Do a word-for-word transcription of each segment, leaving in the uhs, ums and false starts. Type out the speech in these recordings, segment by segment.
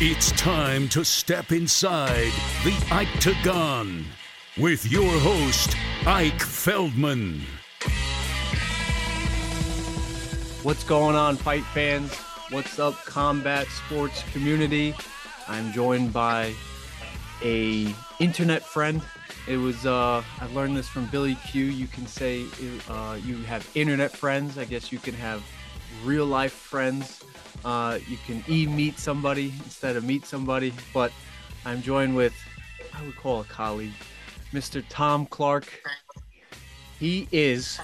It's time to step inside the Octagon with your host, Ike Feldman. What's going on, fight fans? What's up, combat sports community? I'm joined by a internet friend. It was, uh, I learned this from Billy Q. You can say uh, you have internet friends. I guess you can have real life friends. Uh, you can e-meet somebody instead of meet somebody. But I'm joined with, I would call a colleague, Mister Tom Clark. He is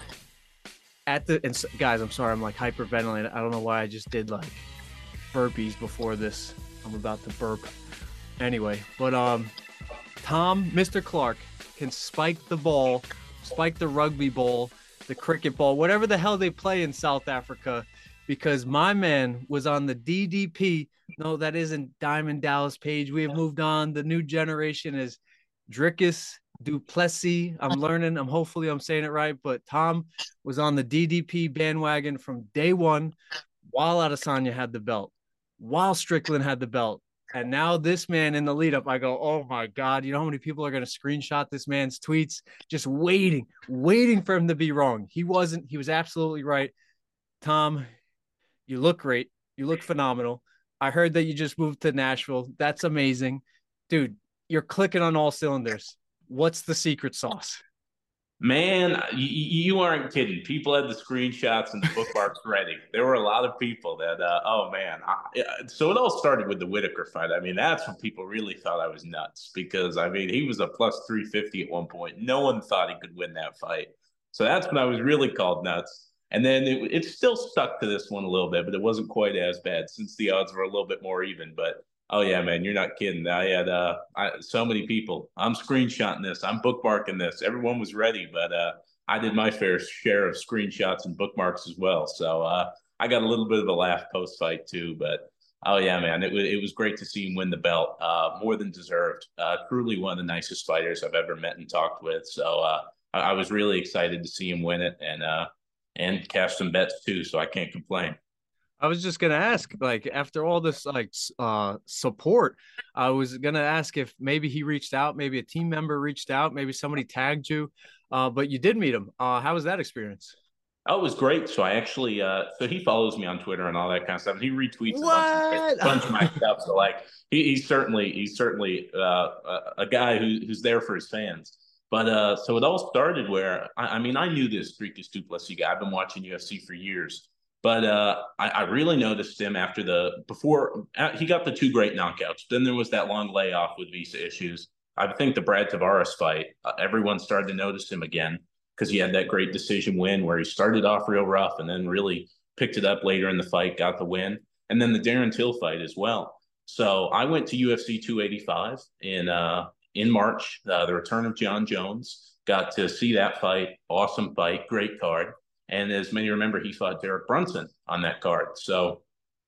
at the, and guys, I'm sorry, I'm like hyperventilating. I don't know why I just did like burpees before this. I'm about to burp. Anyway, but um, Tom, Mister Clark, can spike the ball, spike the rugby ball, the cricket ball, whatever the hell they play in South Africa, because my man was on the D D P. No, that isn't Diamond Dallas Page. We have moved on. The new generation is Dricus du Plessis. I'm learning. I'm hopefully I'm saying it right, but Tom was on the D D P bandwagon from day one while Adesanya had the belt, while Strickland had the belt. And now this man in the lead up, I go, oh my God, you know how many people are going to screenshot this man's tweets? Just waiting, waiting for him to be wrong. He wasn't. He was absolutely right. Tom, you look great. You look phenomenal. I heard that you just moved to Nashville. That's amazing. Dude, you're clicking on all cylinders. What's the secret sauce? Man, you, you aren't kidding. People had the screenshots and the bookmarks ready. There were a lot of people that, uh, oh man. I, so it all started with the Whitaker fight. I mean, that's when people really thought I was nuts because, I mean, he was a plus three fifty at one point. No one thought he could win that fight. So that's when I was really called nuts. And then it, it still stuck to this one a little bit, but it wasn't quite as bad since the odds were a little bit more even. But oh yeah, man, you're not kidding. I had uh, I, so many people. I'm screenshotting this. I'm bookmarking this. Everyone was ready, but uh, I did my fair share of screenshots and bookmarks as well. So uh, I got a little bit of a laugh post fight too. But oh yeah, man, it was it was great to see him win the belt. Uh, more than deserved. Uh, truly one of the nicest fighters I've ever met and talked with. So uh, I, I was really excited to see him win it and uh, and cash some bets too. So I can't complain. I was just gonna ask, like, after all this like uh support, I was gonna ask if maybe he reached out, maybe a team member reached out, maybe somebody tagged you, uh, but you did meet him. Uh, how was that experience? Oh, it was great. So I actually, uh, so he follows me on Twitter and all that kind of stuff. And he retweets what? a bunch, of, a bunch of my stuff. So like, he, he's certainly, he's certainly uh, a, a guy who, who's there for his fans. But uh, so it all started where, I, I mean, I knew this Dricus du Plessis guy. I've been watching U F C for years. But uh, I, I really noticed him after the, before uh, he got the two great knockouts. Then there was that long layoff with visa issues. I think the Brad Tavares fight, uh, everyone started to notice him again because he had that great decision win where he started off real rough and then really picked it up later in the fight, got the win. And then the Darren Till fight as well. So I went to U F C two eighty-five in uh, in March, uh, the return of John Jones. Got to see that fight. Awesome fight, great card. And as many remember, he fought Derek Brunson on that card. So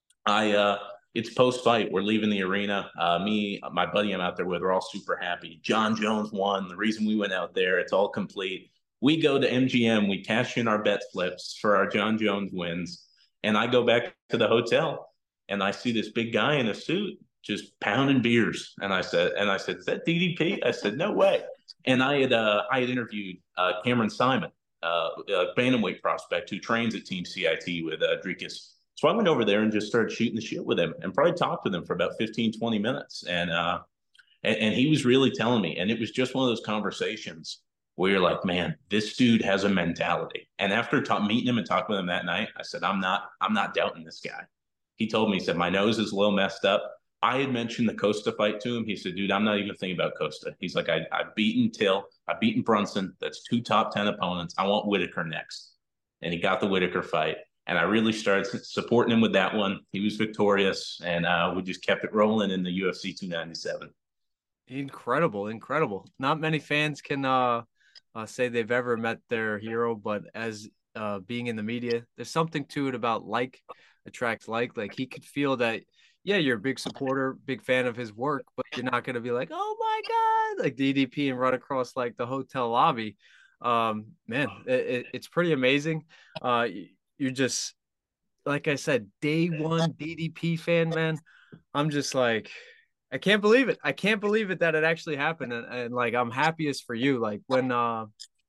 I, uh, it's post-fight. We're leaving the arena. Uh, me, my buddy I'm out there with, we're all super happy. John Jones won. The reason we went out there, it's all complete. We go to M G M. We cash in our bet slips for our John Jones wins. And I go back to the hotel, and I see this big guy in a suit just pounding beers. And I said, and I said, is that D D P? I said, no way. And I had, uh, I had interviewed uh, Cameron Simon, uh, a bantamweight prospect who trains at Team C I T with uh, Dricus. So I went over there and just started shooting the shit with him and probably talked with him for about fifteen, twenty minutes. And, uh, and, and he was really telling me, and it was just one of those conversations where you're like, man, this dude has a mentality. And after ta- meeting him and talking with him that night, I said, I'm not, I'm not doubting this guy. He told me, he said, my nose is a little messed up. I had mentioned the Costa fight to him. He said, dude, I'm not even thinking about Costa. He's like, I, I've beaten Till. I've beaten Brunson. That's two top ten opponents. I want Whitaker next. And he got the Whitaker fight. And I really started supporting him with that one. He was victorious. And uh, we just kept it rolling in the U F C two ninety-seven. Incredible, incredible. Not many fans can uh, uh, say they've ever met their hero, but as uh, being in the media, there's something to it about like attracts like. Like he could feel that, yeah, you're a big supporter, big fan of his work, but you're not going to be like, oh my God, like D D P and run across like the hotel lobby. Um, man, it, it's pretty amazing. Uh, you're just, like I said, day one D D P fan, man. I'm just like, I can't believe it. I can't believe it that it actually happened. And, and like, I'm happiest for you. Like when uh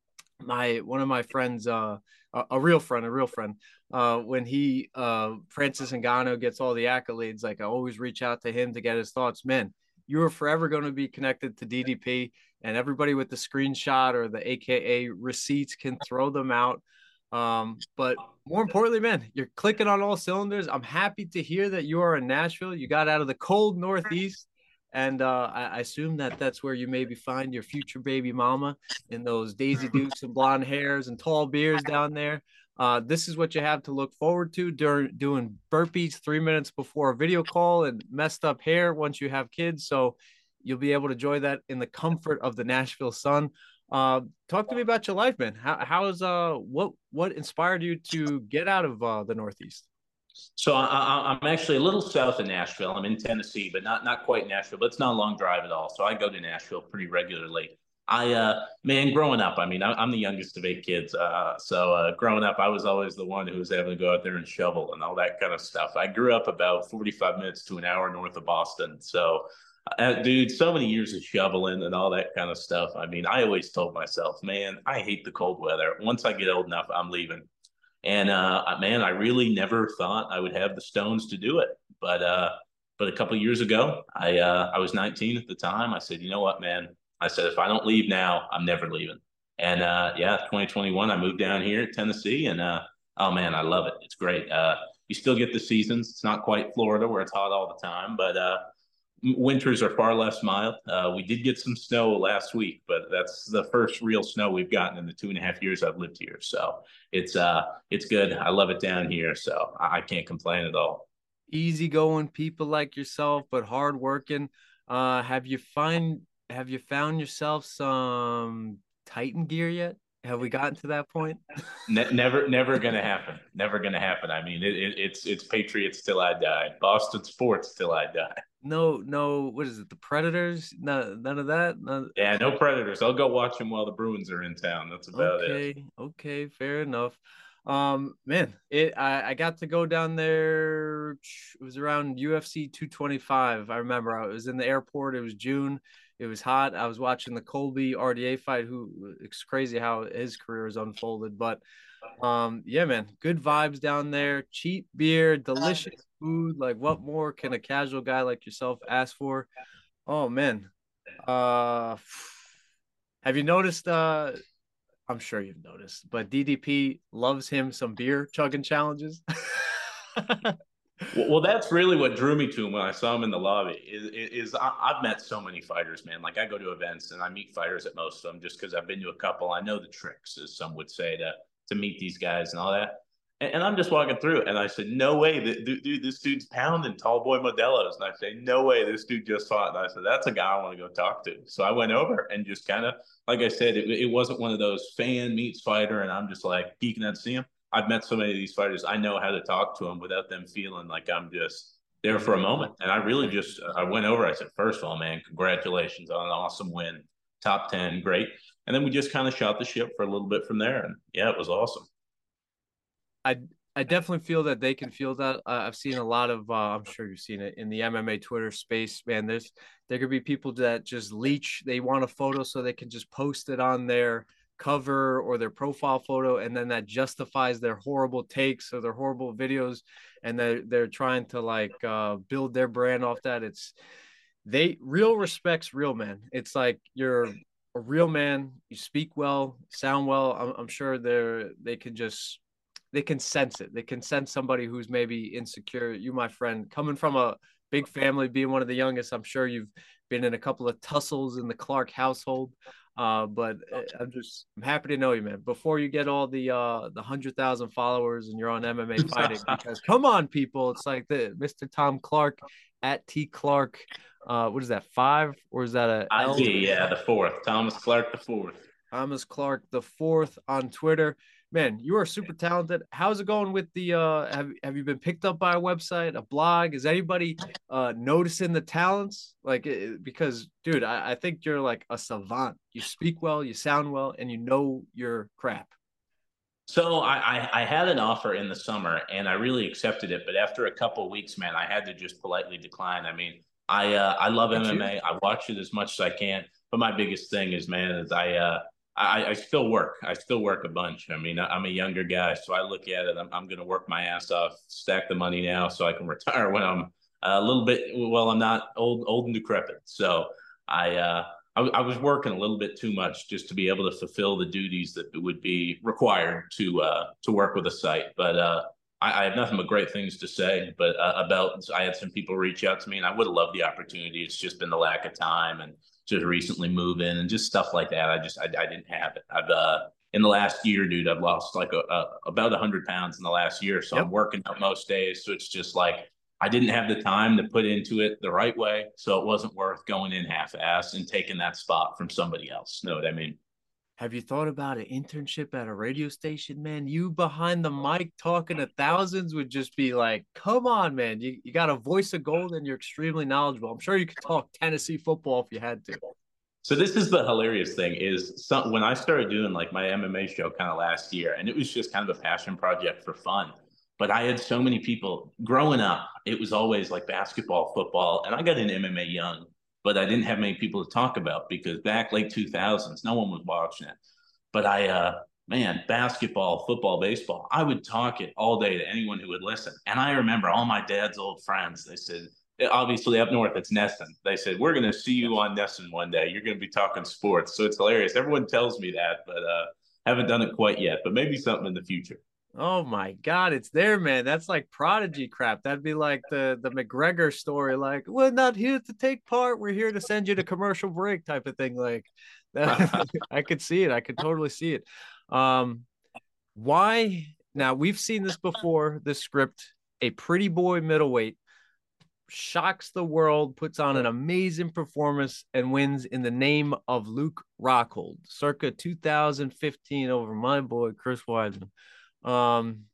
my one of my friends, uh, a, a real friend, a real friend, uh, when he uh Francis Ngannou gets all the accolades, like I always reach out to him to get his thoughts. Man, you are forever going to be connected to D D P, and everybody with the screenshot or the A K A receipts can throw them out. Um, but more importantly, man, you're clicking on all cylinders. I'm happy to hear that you are in Nashville. You got out of the cold Northeast, and uh, I, I assume that that's where you maybe find your future baby mama in those Daisy Dukes and blonde hairs and tall beers down there. Uh, this is what you have to look forward to during doing burpees three minutes before a video call and messed up hair once you have kids. So you'll be able to enjoy that in the comfort of the Nashville sun. Uh, talk to me about your life, man. How how is uh what what inspired you to get out of uh, the Northeast? So I, I'm actually a little south of Nashville. I'm in Tennessee, but not not quite Nashville. But it's not a long drive at all. So I go to Nashville pretty regularly. I uh, man, growing up, I mean, I'm the youngest of eight kids. Uh, so uh, growing up, I was always the one who was having to go out there and shovel and all that kind of stuff. I grew up about forty-five minutes to an hour north of Boston. So, uh, dude, so many years of shoveling and all that kind of stuff. I mean, I always told myself, man, I hate the cold weather. Once I get old enough, I'm leaving. And uh, man, I really never thought I would have the stones to do it. But uh, but a couple of years ago, I uh, I was nineteen at the time. I said, you know what, man? I said, if I don't leave now, I'm never leaving. And uh, yeah, twenty twenty-one, I moved down here to Tennessee, and uh, oh man, I love it. It's great. Uh, you still get the seasons. It's not quite Florida where it's hot all the time, but uh, winters are far less mild. Uh, we did get some snow last week, but that's the first real snow we've gotten in the two and a half years I've lived here. So it's uh it's good. I love it down here, so I, I can't complain at all. Easygoing people like yourself, but hardworking. Uh, have you find have you found yourself some Titan gear yet? Have we gotten to that point? Ne- never, never gonna happen. Never gonna happen. I mean, it, it, it's it's Patriots till I die. Boston sports till I die. No, no. What is it? The Predators? No, none of that. None... Yeah, no Predators. I'll go watch them while the Bruins are in town. That's about it. Okay, okay, fair enough. Um, man, it I, I got to go down there. It was around U F C two twenty-five. I remember I was in the airport. It was June. It was hot. I was watching the Colby R D A fight. Who it's crazy how his career has unfolded. But um, yeah, man, good vibes down there. Cheap beer, delicious food. Like, what more can a casual guy like yourself ask for? Oh man. Uh, have you noticed? Uh, I'm sure you've noticed, but D D P loves him some beer chugging challenges. Well, well, that's really what drew me to him when I saw him in the lobby. Is, is I, I've met so many fighters, man. Like I go to events and I meet fighters at most of them just because I've been to a couple. I know the tricks, as some would say, to to meet these guys and all that. And, and I'm just walking through, and I said, "No way, dude, dude, this dude's pounding tall boy Modelo's." And I say, "No way, this dude just fought." And I said, "That's a guy I want to go talk to." So I went over and just kind of, like I said, it, it wasn't one of those fan meets fighter, and I'm just like geeking out to see him. I've met so many of these fighters. I know how to talk to them without them feeling like I'm just there for a moment. And I really just, I went over. I said, first of all, man, congratulations on an awesome win, top ten, great. And then we just kind of shot the ship for a little bit from there. And yeah, it was awesome. I I definitely feel that they can feel that. Uh, I've seen a lot of. Uh, I'm sure you've seen it in the M M A Twitter space, man. There's there could be people that just leech. They want a photo so they can just post it on their cover or their profile photo, and then that justifies their horrible takes or their horrible videos, and they're they're trying to like uh, build their brand off that. It's they real respects real, man. It's like you're a real man. You speak well, sound well. I'm, I'm sure they're they can just they can sense it. They can sense somebody who's maybe insecure. You, my friend, coming from a big family, being one of the youngest, I'm sure you've been in a couple of tussles in the Clark household. Uh, but I'm just I'm happy to know you, man. Before you get all the uh the hundred thousand followers and you're on M M A fighting, because come on, people, it's like the Mister Tom Clark at T Clark. Uh, what is that, five or is that a L? I G, yeah, the fourth. Thomas Clark the fourth. Thomas Clark the fourth on Twitter. Man, you are super talented. How's it going with the uh have have you been picked up by a website, a blog? Is anybody uh noticing the talents? Like because dude, I, I think you're like a savant. You speak well, you sound well, and you know your crap. So I, I I had an offer in the summer and I really accepted it, but after a couple of weeks, man, I had to just politely decline. I mean, I uh, I love At you? M M A. I watch it as much as I can, but my biggest thing is, man, is I uh I, I still work. I still work a bunch. I mean, I'm a younger guy, so I look at it. I'm I'm going to work my ass off, stack the money now, so I can retire when I'm a little bit. Well, I'm not old old and decrepit. So I uh I, I was working a little bit too much just to be able to fulfill the duties that would be required to uh, to work with a site. But uh, I, I have nothing but great things to say. But uh, about I had some people reach out to me, and I would have loved the opportunity. It's just been the lack of time and just recently move in and just stuff like that. I just I, I didn't have it. I've uh, in the last year, dude, I've lost like a, a about a hundred pounds in the last year. So Yep. I'm working out most days. So it's just like I didn't have the time to put into it the right way, so it wasn't worth going in half-ass and taking that spot from somebody else. Know what I mean? Have you thought about an internship at a radio station, man? You behind the mic talking to thousands would just be like, come on, man. You, you got a voice of gold and you're extremely knowledgeable. I'm sure you could talk Tennessee football if you had to. So this is the hilarious thing is some, when I started doing like my M M A show kind of last year, and it was just kind of a passion project for fun. But I had so many people growing up. It was always like basketball, football, and I got in M M A young, but I didn't have many people to talk about because back late two thousands, no one was watching it. But I, uh, man, basketball, football, baseball, I would talk it all day to anyone who would listen. And I remember all my dad's old friends. They said, obviously up north, it's Nesson. They said, we're going to see you on Nesson one day. You're going to be talking sports. So it's hilarious. Everyone tells me that, but uh, haven't done it quite yet, but maybe something in the future. Oh my God, it's there, man. That's like prodigy crap. That'd be like the the McGregor story, like, we're not here to take part, we're here to send you to commercial break type of thing. Like that, I could see it. I could totally see it. Um, why now we've seen this before, this script, a pretty boy middleweight shocks the world, puts on an amazing performance, and wins in the name of Luke Rockhold, circa two thousand fifteen over my boy Chris Weidman. Um,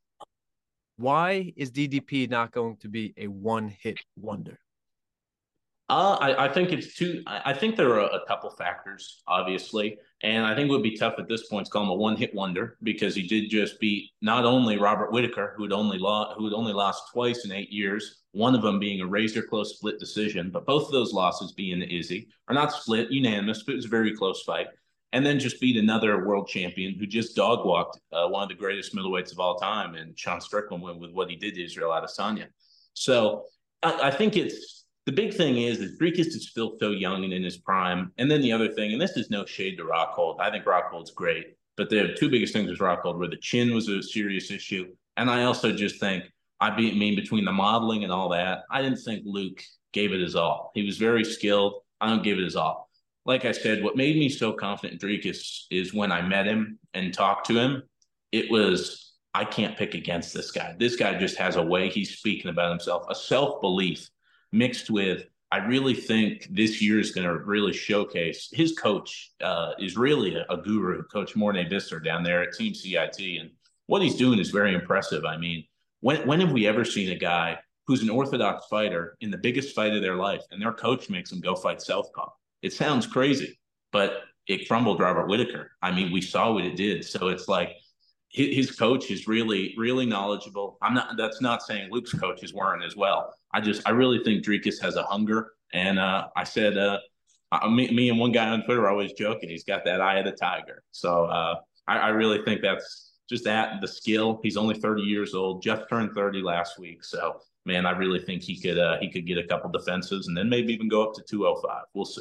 why is D D P not going to be a one-hit wonder? Uh, I, I think it's two. I, I think there are a, a couple factors, obviously, and I think it would be tough at this point to call him a one-hit wonder because he did just beat not only Robert Whitaker, who had only lost, who had only lost twice in eight years, one of them being a razor-close split decision, but both of those losses being the Izzy, or not split, unanimous, but it was a very close fight, and then just beat another world champion who just dog walked uh, one of the greatest middleweights of all time, and Sean Strickland went with what he did to Israel Adesanya. So I, I think it's the big thing is that Dricus is still so young and in his prime. And then the other thing, and this is no shade to Rockhold, I think Rockhold's great, but the two biggest things with Rockhold were the chin was a serious issue, and I also just think I mean between the modeling and all that, I didn't think Luke gave it his all. He was very skilled. I don't give it his all. Like I said, what made me so confident in Dricus is when I met him and talked to him, it was, I can't pick against this guy. This guy just has a way he's speaking about himself, a self-belief mixed with, I really think this year is going to really showcase his coach uh, is really a, a guru, Coach Mornay Visser down there at Team C I T. And what he's doing is very impressive. I mean, when, when have we ever seen a guy who's an orthodox fighter in the biggest fight of their life and their coach makes him go fight southpaw? It sounds crazy, but it crumbled Robert Whitaker. I mean, we saw what it did. So it's like his coach is really, really knowledgeable. I'm not, that's not saying Luke's coaches weren't as well. I just, I really think Dricus has a hunger. And uh, I said, uh, me, me and one guy on Twitter are always joking. He's got that eye of the tiger. So uh, I, I really think that's just that, the skill. He's only thirty years old, just turned thirty last week. So, man, I really think he could, uh, he could get a couple defenses and then maybe even go up to two oh five. We'll see.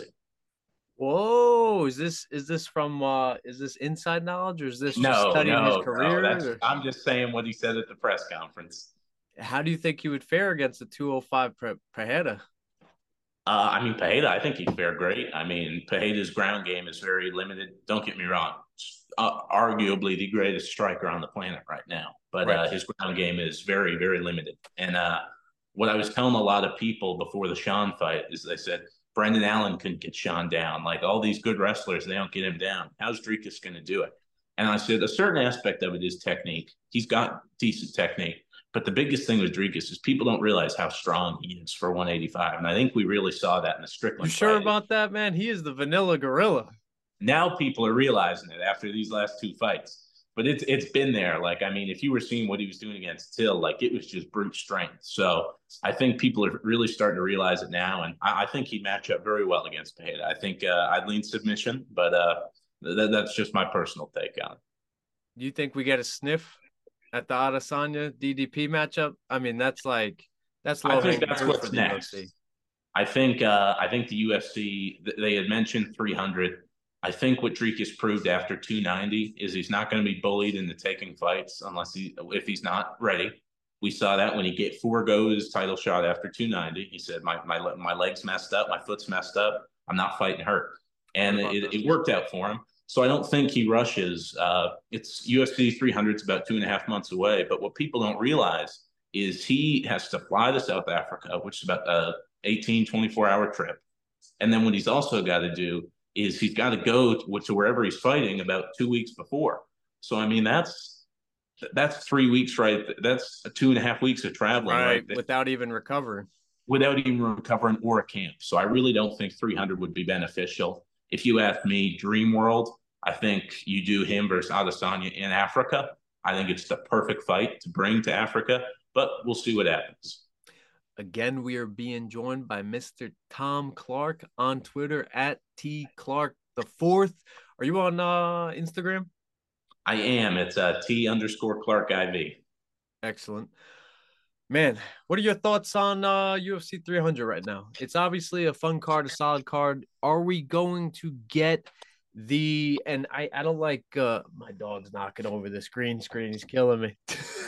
Whoa, is this is this from uh is this inside knowledge or is this no, just studying no, his career? No, that's, I'm just saying what he said at the press conference. How do you think he would fare against the two oh five Pereira? Uh, I mean, Pereira, I think he'd fare great. I mean, Pereira's ground game is very limited. Don't get me wrong. Uh, arguably the greatest striker on the planet right now. But right. Uh, his ground game is very, very limited. And uh, what I was telling a lot of people before the Sean fight is they said, Brendan Allen couldn't get Sean down. Like all these good wrestlers, they don't get him down. How's Dricus going to do it? And I said, a certain aspect of it is technique. He's got decent technique. But the biggest thing with Dricus is people don't realize how strong he is for one eighty-five. And I think we really saw that in the Strickland You sure fight. about that, man? He is the vanilla gorilla. Now people are realizing it after these last two fights. but it's it's been there. Like, I mean, if you were seeing what he was doing against Till, like it was just brute strength. So I think people are really starting to realize it now, and I, I think he'd match up very well against Pereira. I think uh, I'd lean submission, but uh, th- that's just my personal take on it. Do you think we get a sniff at the Adesanya D D P matchup? I mean, that's like that's low. I think that's what's next. U F C. I think uh, I think the U F C, they had mentioned three hundred. I think what Dricus proved after two ninety is he's not going to be bullied into taking fights unless he if he's not ready. We saw that when he get forego his title shot after two ninety. He said, my my my leg's messed up, my foot's messed up. I'm not fighting hurt. And it, it worked out for him. So I don't think he rushes. Uh, it's U F C three hundred. It's about two and a half months away. But what people don't realize is he has to fly to South Africa, which is about a eighteen, twenty-four hour trip. And then what he's also got to do is he's got to go to, to wherever he's fighting about two weeks before. So, I mean, that's that's three weeks, right? That's two and a half weeks of traveling. Right, right? Without even recovering. Without even recovering or a camp. So I really don't think three hundred would be beneficial. If you ask me, Dream World, I think you do him versus Adesanya in Africa. I think it's the perfect fight to bring to Africa, but we'll see what happens. Again, we are being joined by Mister Tom Clark on Twitter at T Clark the fourth. Are you on uh, Instagram? I am. It's uh, T underscore Clark I V. Excellent. Man, what are your thoughts on uh, U F C three hundred right now? It's obviously a fun card, a solid card. Are we going to get the, and I, I don't like, uh, my dog's knocking over the screen screen. He's killing me.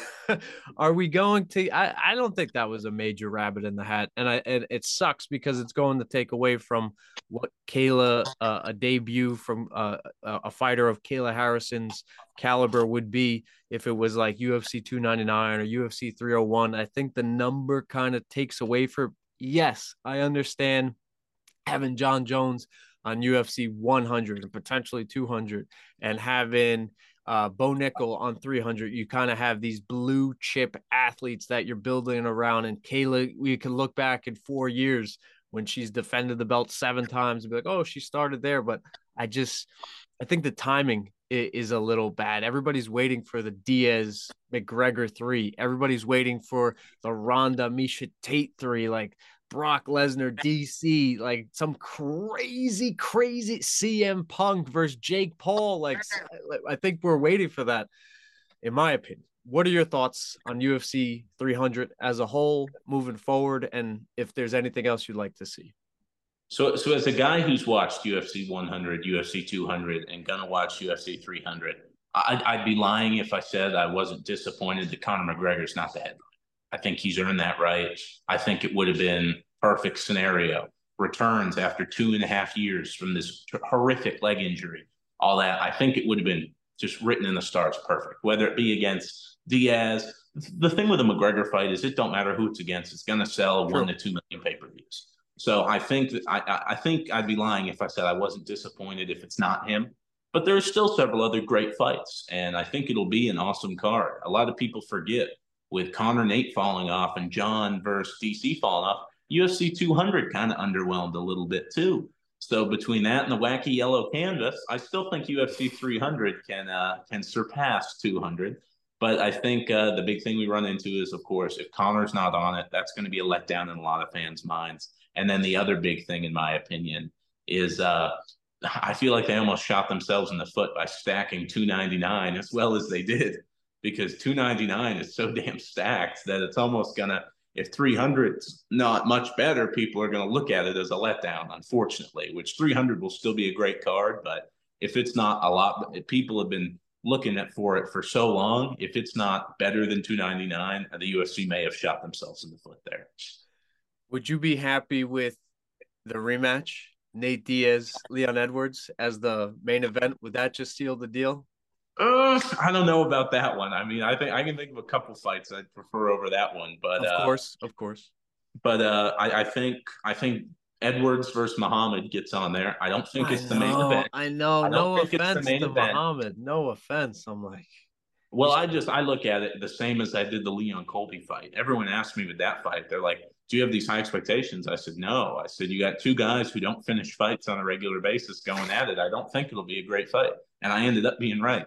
Are we going to, I, I don't think that was a major rabbit in the hat. And I, it, it sucks because it's going to take away from what Kayla, uh, a debut from uh, a fighter of Kayla Harrison's caliber would be if it was like U F C two ninety-nine or U F C three oh one. I think the number kind of takes away for, yes, I understand having John Jones on U F C one hundred and potentially two hundred and having uh, Bo Nickel on three hundred. You kind of have these blue chip athletes that you're building around. And Kayla, we can look back in four years when she's defended the belt seven times and be like, oh, she started there. But I just, I think the timing is a little bad. Everybody's waiting for the Diaz McGregor three. Everybody's waiting for the Ronda Miesha Tate three, like Brock Lesnar D C, like some crazy, crazy C M Punk versus Jake Paul. Like, I think we're waiting for that, in my opinion. What are your thoughts on U F C three hundred as a whole moving forward? And if there's anything else you'd like to see? So, so as a guy who's watched U F C one hundred, U F C two hundred, and gonna watch U F C three hundred, I'd, I'd be lying if I said I wasn't disappointed that Conor McGregor's not the headline. I think he's earned that right. I think it would have been perfect scenario. Returns after two and a half years from this horrific leg injury, all that. I think it would have been just written in the stars perfect, whether it be against Diaz. The thing with a McGregor fight is it don't matter who it's against. It's going to sell True. one to two million pay-per-views. So I think that I, I think I'd be lying if I said I wasn't disappointed if it's not him. But there's still several other great fights, and I think it'll be an awesome card. A lot of people forget with Conor Nate falling off and John versus D C falling off, U F C two hundred kind of underwhelmed a little bit too. So between that and the wacky yellow canvas, I still think U F C three hundred can uh, can surpass two hundred. But I think uh, the big thing we run into is, of course, if Conor's not on it, that's going to be a letdown in a lot of fans' minds. And then the other big thing, in my opinion, is uh, I feel like they almost shot themselves in the foot by stacking two ninety-nine as well as they did, because two ninety-nine is so damn stacked that it's almost going to, if three hundred's not much better, people are going to look at it as a letdown, unfortunately, which three hundred will still be a great card. But if it's not a lot, if people have been looking at for it for so long, if it's not better than two ninety-nine, the U F C may have shot themselves in the foot there. Would you be happy with the rematch, Nate Diaz, Leon Edwards, as the main event? Would that just seal the deal? Uh, I don't know about that one. I mean, I think I can think of a couple fights I'd prefer over that one, but of course, uh, of course. But uh, I, I think I think Edwards versus Muhammad gets on there. I don't think it's I the know, main event. I know. I no offense to event. Muhammad. No offense. I'm like, well, I just I look at it the same as I did the Leon Colby fight. Everyone asked me with that fight, they're like, "Do you have these high expectations?" I said, "No." I said, "You got two guys who don't finish fights on a regular basis going at it. I don't think it'll be a great fight." And I ended up being right.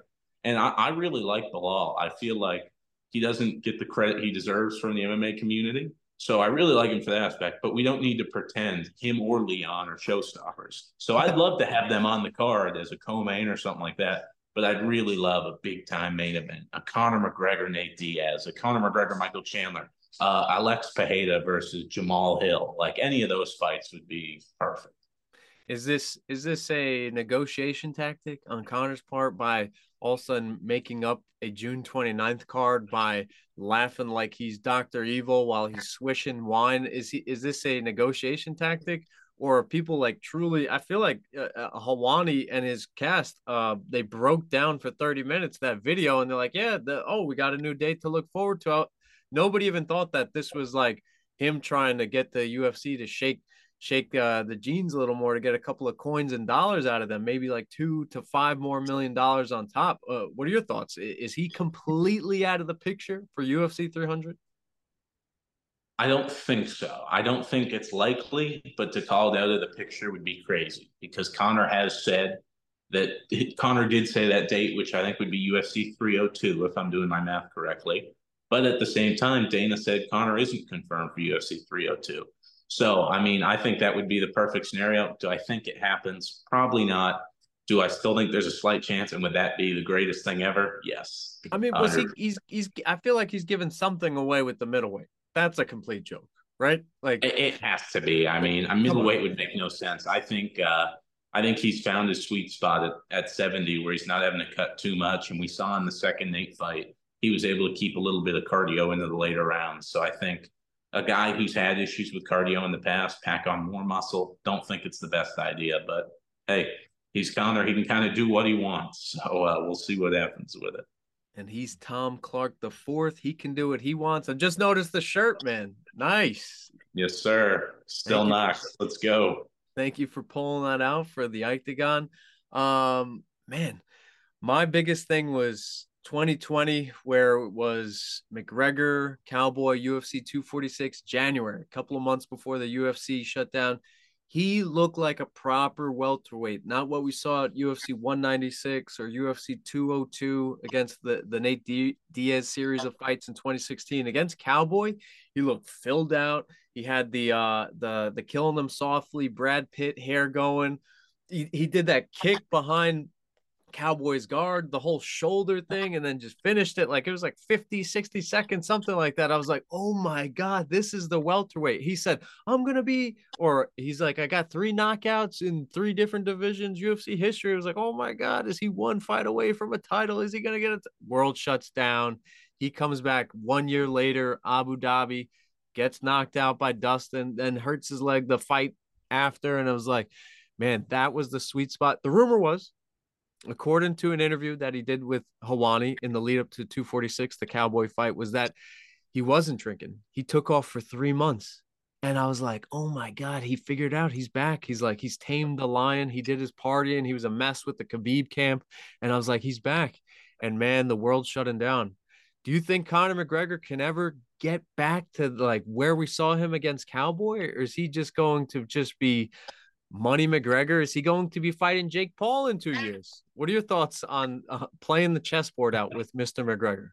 And I, I really like Bilal. I feel like he doesn't get the credit he deserves from the M M A community. So I really like him for that aspect, but we don't need to pretend him or Leon are showstoppers. So I'd love to have them on the card as a co-main or something like that. But I'd really love a big time main event, a Conor McGregor, Nate Diaz, a Conor McGregor, Michael Chandler, uh, Alex Pereira versus Jamal Hill. Like any of those fights would be perfect. Is this is this a negotiation tactic on Conor's part by all of a sudden making up a June twenty-ninth card by laughing like he's Doctor Evil while he's swishing wine? Is he is this a negotiation tactic, or are people like truly? I feel like uh, uh, Helwani and his cast, uh, they broke down for thirty minutes that video, and they're like, yeah, the, oh, we got a new date to look forward to. Nobody even thought that this was like him trying to get the U F C to shake shake uh, the jeans a little more to get a couple of coins and dollars out of them, maybe like two to five more million dollars on top. Uh, what are your thoughts? Is he completely out of the picture for U F C three hundred? I don't think so. I don't think it's likely, but to call it out of the picture would be crazy because Conor has said that Conor did say that date, which I think would be U F C three oh two, if I'm doing my math correctly. But at the same time, Dana said Conor isn't confirmed for U F C three oh two. So, I mean, I think that would be the perfect scenario. Do I think it happens? Probably not. Do I still think there's a slight chance? And would that be the greatest thing ever? Yes. I mean, was he, he's, he's, I feel like he's given something away with the middleweight. That's a complete joke, right? Like it, it has to be. I mean, a middleweight would make no sense. I think, uh, I think he's found his sweet spot at, at seventy where he's not having to cut too much. And we saw in the second Nate fight, he was able to keep a little bit of cardio into the later rounds. So I think a guy who's had issues with cardio in the past, pack on more muscle. Don't think it's the best idea, but hey, he's Conor. He can kind of do what he wants. So uh, we'll see what happens with it. And he's Tom Clark the fourth. He can do what he wants. I just noticed the shirt, man. Nice. Yes, sir. Still Knox. Let's go. Thank you for pulling that out for the Octagon. Um, man, my biggest thing was twenty twenty, where it was McGregor, Cowboy, U F C two forty-six, January, a couple of months before the U F C shut down. He looked like a proper welterweight, not what we saw at U F C one ninety-six or U F C two oh two against the, the Nate Diaz series of fights in twenty sixteen. Against Cowboy, he looked filled out. He had the uh, the the killing them softly Brad Pitt hair going. He, he did that kick behind Cowboys guard, the whole shoulder thing, and then just finished it like it was like fifty, sixty seconds, something like that. I was like, oh my God, this is the welterweight. He said, I'm going to be, or he's like, I got three knockouts in three different divisions, U F C history. I was like, oh my God, is he one fight away from a title? Is he going to get it? World shuts down. He comes back one year later, Abu Dhabi, gets knocked out by Dustin, then hurts his leg the fight after. And I was like, man, that was the sweet spot. The rumor was, according to an interview that he did with Helwani in the lead up to two forty-six, the Cowboy fight, was that he wasn't drinking. He took off for three months. And I was like, oh my God, he figured out he's back. He's like, he's tamed the lion. He did his partying. He was a mess with the Khabib camp. And I was like, he's back. And man, the world's shutting down. Do you think Conor McGregor can ever get back to like where we saw him against Cowboy? Or is he just going to just be Money McGregor? Is he going to be fighting Jake Paul in two years? What are your thoughts on uh, playing the chessboard out with Mister McGregor?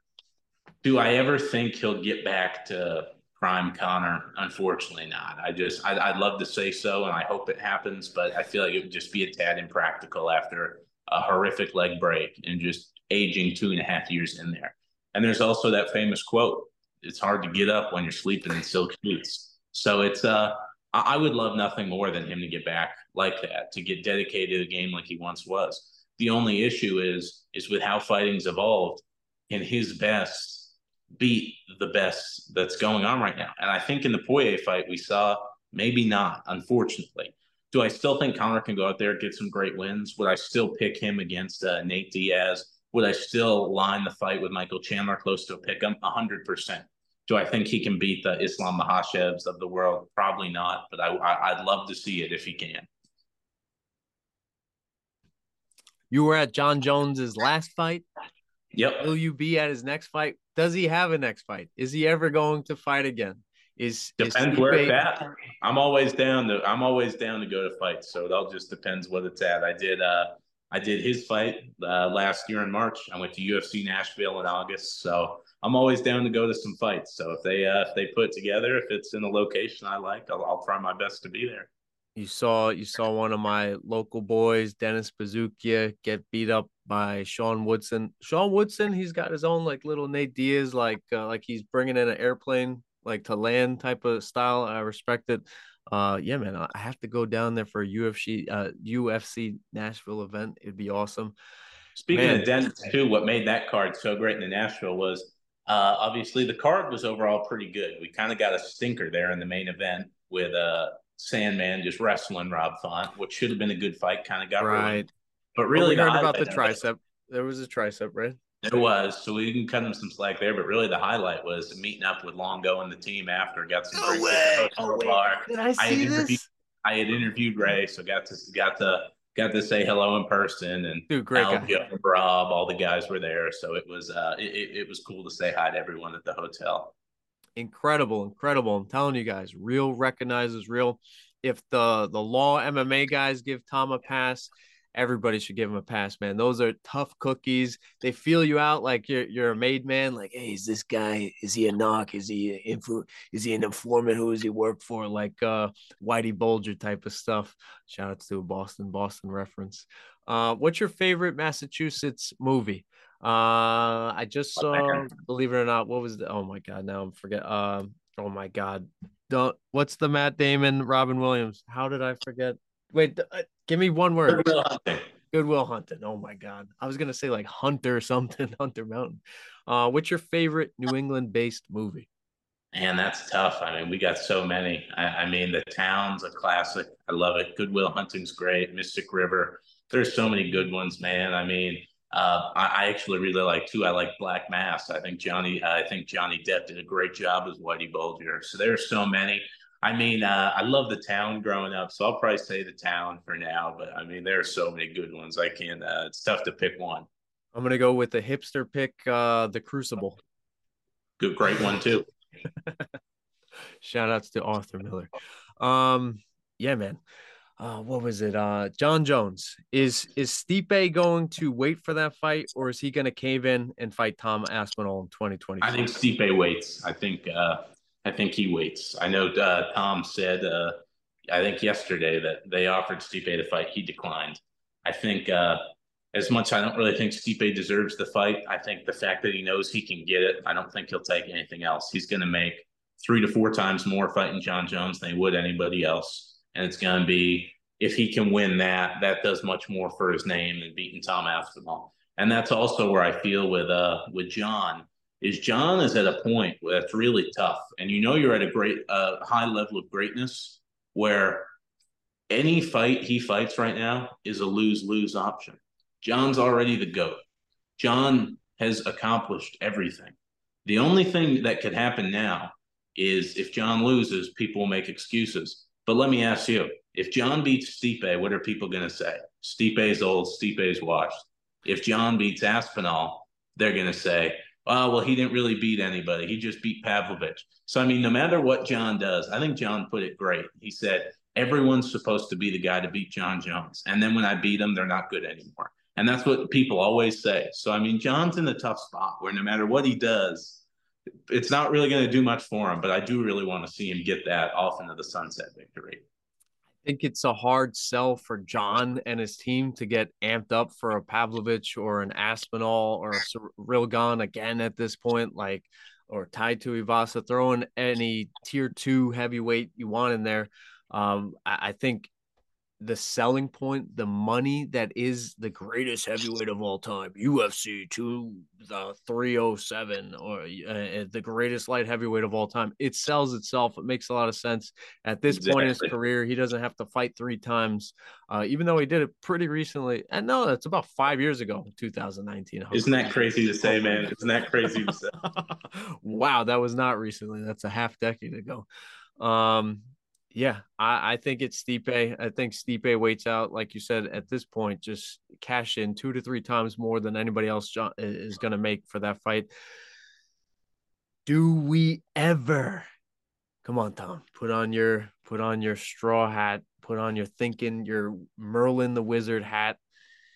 Do I ever think he'll get back to prime Conor? Unfortunately not. I just, I'd, I'd love to say so, and I hope it happens, but I feel like it would just be a tad impractical after a horrific leg break and just aging two and a half years in there. And there's also that famous quote, it's hard to get up when you're sleeping in silk sheets. So it's, uh, I would love nothing more than him to get back like that, to get dedicated to the game like he once was. The only issue is, is with how fighting's evolved, can his best beat the best that's going on right now? And I think in the Poirier fight, we saw maybe not, unfortunately. Do I still think Conor can go out there and get some great wins? Would I still pick him against uh, Nate Diaz? Would I still line the fight with Michael Chandler close to a pick him? one hundred percent. Do I think he can beat the Islam Makhachevs of the world? Probably not, but I, I, I'd love to see it if he can. You were at John Jones's last fight. Yep. Will you be at his next fight? Does he have a next fight? Is he ever going to fight again? Is depends is where it's at. I'm always down to I'm always down to go to fights, so it all just depends what it's at. I did uh I did his fight uh, last year in March. I went to U F C Nashville in August. So I'm always down to go to some fights. So if they uh, if they put together, if it's in a location I like, I'll, I'll try my best to be there. You saw you saw one of my local boys, Dennis Bazukia, get beat up by Sean Woodson. Sean Woodson, he's got his own like little Nate Diaz, like uh, like he's bringing in an airplane like to land type of style. I respect it. Uh, yeah, man, I have to go down there for a U F C uh U F C Nashville event. It'd be awesome, Speaking man. of Dennis, too, what made that card so great in the Nashville was uh, obviously the card was overall pretty good. We kind of got a stinker there in the main event with uh, Sandman just wrestling Rob Font, which should have been a good fight, kind of got Right. ruined. But But really, we the heard about the highlight of it- tricep. There was a tricep, right? There was, so we can cut him some slack there. But really, the highlight was meeting up with Longo and the team after. Got some No drinks way. at the Oh, hotel wait. bar. Did I I see had interviewed, this? I had interviewed Ray, so got to got to got to say hello in person. And Dude, great Al, guy. Joe, and Rob, all the guys were there, so it was uh, it, it it was cool to say hi to everyone at the hotel. Incredible, incredible. I'm telling you guys, real recognizes real. If the the law M M A guys give Tom a pass, everybody should give him a pass, man. Those are tough cookies. They feel you out like you're you're a made man. Like, hey, is this guy? Is he a knock? Is he an influ? Is he an informant? Who does he work for? Like uh, Whitey Bulger type of stuff. Shout out to a Boston Boston reference. Uh, what's your favorite Massachusetts movie? Uh, I just saw, believe it or not, what was the? Oh my God, now I'm forget. Um, oh my God, don't. What's the Matt Damon, Robin Williams? How did I forget? Wait, uh, give me one word. Goodwill Hunting. Goodwill Hunting. Oh my God, I was gonna say like Hunter or something, Hunter Mountain. Uh, what's your favorite New England-based movie? Man, that's tough. I mean, we got so many. I, I mean, The Town's a classic. I love it. Goodwill Hunting's great. Mystic River. There's so many good ones, man. I mean, uh, I, I actually really like too. I like Black Mass. I think Johnny. I think Johnny Depp did a great job as Whitey Bulger. So there's so many. I mean, uh, I love The Town growing up, so I'll probably say The Town for now. But I mean, there are so many good ones. I can't. Uh, it's tough to pick one. I'm gonna go with the hipster pick, uh, The Crucible. Good, great one too. Shout outs to Arthur Miller. Um, yeah, man. Uh, what was it? Uh, John Jones. Is is Stipe going to wait for that fight, or is he going to cave in and fight Tom Aspinall in twenty twenty? I think Stipe waits. I think uh, I think he waits. I know uh, Tom said uh, I think yesterday that they offered Stipe to fight. He declined. I think uh, as much I don't really think Stipe deserves the fight. I think the fact that he knows he can get it. I don't think he'll take anything else. He's going to make three to four times more fighting John Jones than he would anybody else, and it's going to be if he can win that, that does much more for his name than beating Tom Aspinall. And that's also where I feel with uh with John is John is at a point where it's really tough, and you know you're at a great uh, high level of greatness where any fight he fights right now is a lose lose option. John's already the GOAT. John has accomplished everything. The only thing that could happen now is if John loses, people will make excuses. But let me ask you, if John beats Stipe, what are people going to say? Stipe's old, Stipe's washed. If John beats Aspinall, they're going to say, oh, well, he didn't really beat anybody. He just beat Pavlovich. So, I mean, no matter what John does, I think John put it great. He said, everyone's supposed to be the guy to beat John Jones. And then when I beat them, they're not good anymore. And that's what people always say. So, I mean, John's in a tough spot where no matter what he does, it's not really going to do much for him, but I do really want to see him get that off into the sunset victory. I think it's a hard sell for John and his team to get amped up for a Pavlovich or an Aspinall or a Rilgan again at this point, like, or tied to Ivasa. Throw in any tier two heavyweight you want in there. Um, I, I think the selling point, the money that is the greatest heavyweight of all time, U F C two, the three oh seven, or uh, the greatest light heavyweight of all time, it sells itself. It makes a lot of sense. At this exactly. point in his career, he doesn't have to fight three times, uh, even though he did it pretty recently. And no, that's about five years ago, two thousand nineteen. Isn't that crazy to say, man? Isn't that crazy to say? Wow, that was not recently. That's a half decade ago. Um, Yeah, I, I think it's Stipe. I think Stipe waits out, like you said, at this point, just cash in two to three times more than anybody else is going to make for that fight. Do we ever? Come on, Tom. Put on your put on your straw hat. Put on your thinking, your Merlin the Wizard hat.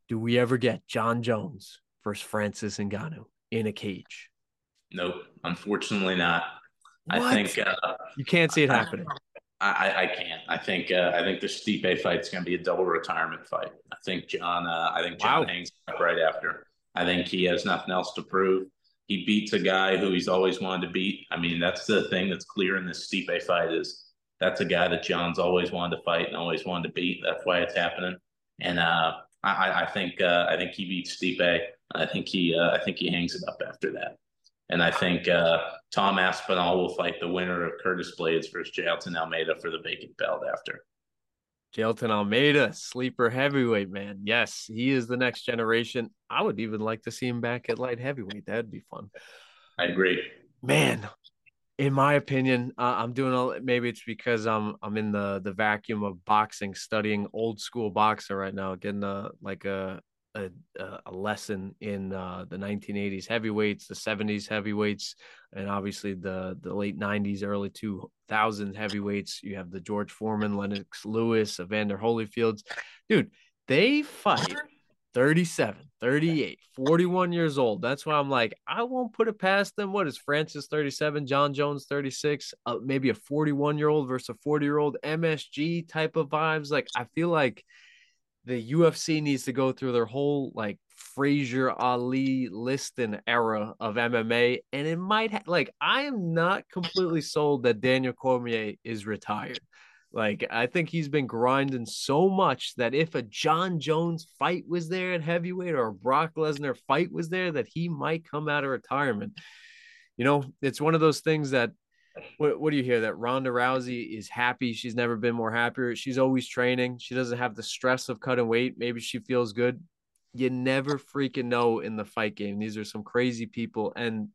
Do we ever get John Jones versus Francis Ngannou in a cage? Nope, unfortunately not. What? I think uh, you can't see it happening. I, I, I can't. I think uh, I think the Stipe fight's going to be a double retirement fight. I think John. Uh, I think John wow. hangs up right after. I think he has nothing else to prove. He beats a guy who he's always wanted to beat. I mean, that's the thing that's clear in this Stipe fight is that's a guy that John's always wanted to fight and always wanted to beat. That's why it's happening. And uh, I, I think uh, I think he beats Stipe. I think he uh, I think he hangs it up after that. And I think uh, Tom Aspinall will fight the winner of Curtis Blades versus Jailton Almeida for the vacant belt after. Jailton Almeida, sleeper heavyweight, man. Yes, he is the next generation. I would even like to see him back at light heavyweight. That'd be fun. I agree. Man, in my opinion, uh, I'm doing a, maybe it's because I'm I'm in the the vacuum of boxing, studying old school boxing right now, getting a like a a, a lesson in uh, the nineteen eighties heavyweights, the seventies heavyweights, and obviously the the late nineties, early two thousands heavyweights. You have the George Foreman, Lennox Lewis, Evander Holyfields. Dude, they fight thirty-seven, thirty-eight, forty-one years old. That's why I'm like, I won't put it past them. What is Francis thirty-seven, John Jones thirty-six, uh, maybe a forty-one-year-old versus a forty-year-old, M S G type of vibes. Like, I feel like the U F C needs to go through their whole like Frazier, Ali, Liston era of M M A. And it might ha- like, I am not completely sold that Daniel Cormier is retired. Like, I think he's been grinding so much that if a John Jones fight was there at heavyweight or a Brock Lesnar fight was there, that he might come out of retirement. You know, it's one of those things that What, what do you hear? That Ronda Rousey is happy. She's never been more happier. She's always training. She doesn't have the stress of cutting weight. Maybe she feels good. You never freaking know in the fight game. These are some crazy people. And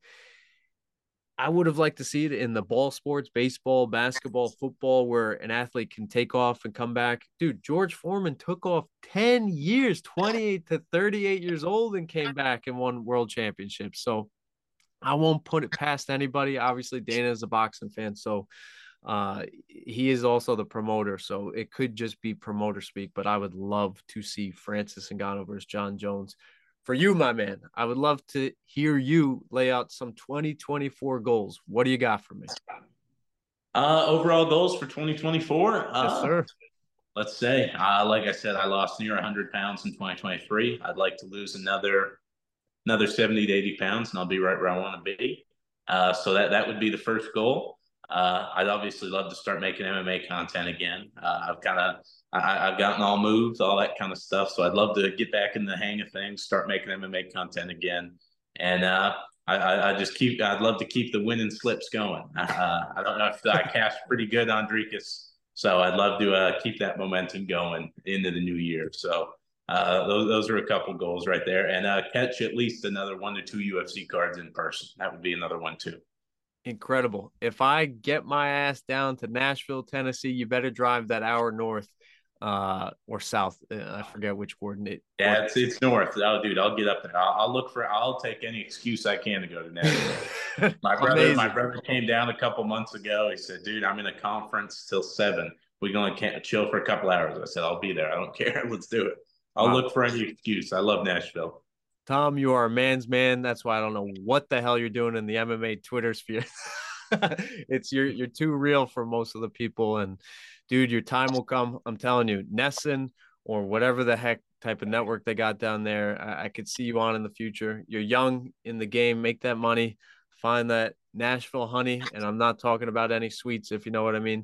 I would have liked to see it in the ball sports, baseball, basketball, football, where an athlete can take off and come back. Dude, George Foreman took off ten years, twenty-eight to thirty-eight years old, and came back and won world championships. So I won't put it past anybody. Obviously, Dana is a boxing fan, so uh, he is also the promoter. So it could just be promoter speak, but I would love to see Francis Ngannou versus John Jones. For you, my man, I would love to hear you lay out some twenty twenty-four goals. What do you got for me? Uh, overall goals for twenty twenty-four? Uh, yes, sir. Let's say, uh, like I said, I lost near one hundred pounds in twenty twenty-three. I'd like to lose another another seventy to eighty pounds, and I'll be right where I want to be. Uh, so that, that would be the first goal. Uh, I'd obviously love to start making M M A content again. Uh, I've kind of, I've gotten all moves, all that kind of stuff. So I'd love to get back in the hang of things, start making M M A content again. And uh, I, I just keep, I'd love to keep the winning slips going. Uh, I don't know if I cashed pretty good on Dricus. So I'd love to uh, keep that momentum going into the new year. So Uh, those those are a couple goals right there, and uh, catch at least another one to two U F C cards in person. That would be another one too. Incredible. If I get my ass down to Nashville, Tennessee, you better drive that hour north uh, or south. I forget which coordinate. Yeah, it's it's north. Oh, dude, I'll get up there. I'll, I'll look for. I'll take any excuse I can to go to Nashville. my brother, Amazing. my brother came down a couple months ago. He said, "Dude, I'm in a conference till seven. We're gonna chill for a couple hours." I said, "I'll be there. I don't care. Let's do it." I'll wow. look for any excuse. I love Nashville. Tom, you are a man's man. That's why I don't know what the hell you're doing in the M M A Twitter sphere. it's you're you're too real for most of the people. And dude, your time will come. I'm telling you, Nesson or whatever the heck type of network they got down there, I, I could see you on in the future. You're young in the game. Make that money. Find that Nashville honey. And I'm not talking about any sweets, if you know what I mean.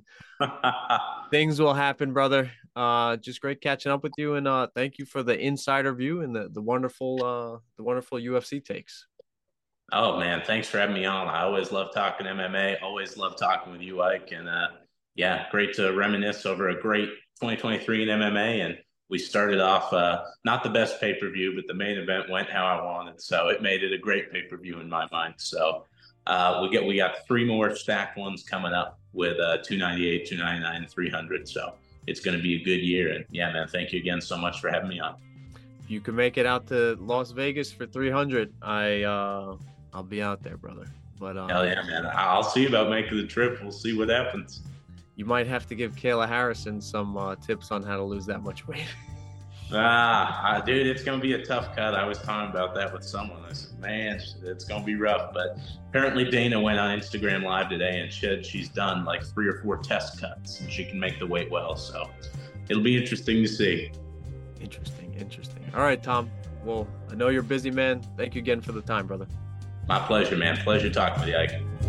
Things will happen, brother. Uh, just great catching up with you, and uh, thank you for the insider view and the the wonderful uh, the wonderful U F C takes. Oh man, thanks for having me on. I always love talking M M A. Always love talking with you, Ike, and uh, yeah, great to reminisce over a great twenty twenty-three in M M A. And we started off uh, not the best pay per view, but the main event went how I wanted, so it made it a great pay per view in my mind. So uh, we get we got three more stacked ones coming up with uh, two ninety-eight, two ninety-nine, and three hundred. So it's going to be a good year. And yeah, man, thank you again so much for having me on. If you can make it out to Las Vegas for three hundred, I, uh, I'll be out there, brother. But uh, hell yeah, man. I'll see about making the trip. We'll see what happens. You might have to give Kayla Harrison some uh, tips on how to lose that much weight. Ah, dude, it's going to be a tough cut. I was talking about that with someone. I said, man, it's going to be rough. But apparently Dana went on Instagram Live today and said she's done like three or four test cuts and she can make the weight well. So it'll be interesting to see. Interesting, interesting. All right, Tom. Well, I know you're busy, man. Thank you again for the time, brother. My pleasure, man. Pleasure talking with you, Ike.